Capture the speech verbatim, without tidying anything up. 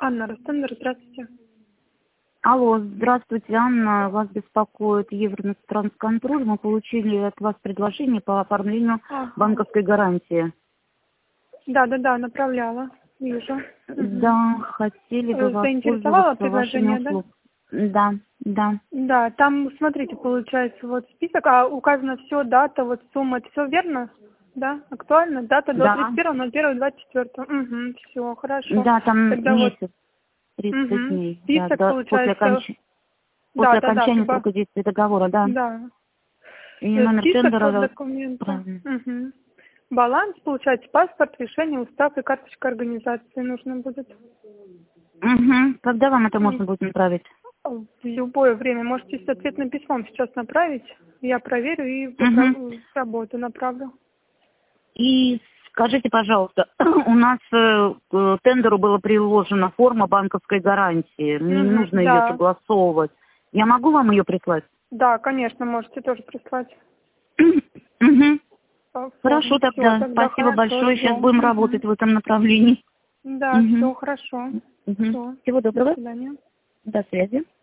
Анна, Ростендер, здравствуйте. Алло, здравствуйте, Анна. Вас беспокоит Евронетрансконтроль. Мы получили от вас предложение по оформлению Ага. банковской гарантии. Да, да, да, направляла. Вижу. Да, хотели бы Заинтересовало воспользоваться вашими предложение, да? услугами. Да, да. Да, там, смотрите, получается, вот список, а указано все, дата, вот сумма, это все верно? Да, актуально? Дата до Да. тридцать первого ноль первого двадцать четвёртого. Угу, все, хорошо. Да, там Тогда вот месяц, тридцать угу, дней. Да, список, да, после, получается, оконч... да, после да, да, окончания прибав... срока действия договора, да. да. И Э, номер Список вот тендера. документов. Правильно. Угу. Баланс, получается, паспорт, решение, устав и карточка организации нужно будет. Угу. Когда вам это М, можно будет направить? В любое время можете с ответным письмом сейчас направить. Я проверю и в Угу. в работу направлю. И скажите, пожалуйста, у нас э, к тендеру была приложена форма банковской гарантии. Мне не Угу, нужно ее да. согласовывать. Я могу вам ее прислать? Да, конечно, можете тоже прислать Мгм. по Хорошо форме. Все, тогда. тогда Спасибо хорошо, большое. Сейчас ждем. будем Угу. работать в этом направлении. Да, все Мгм. хорошо. Мгм. Все. Всего До доброго. свидания. До связи.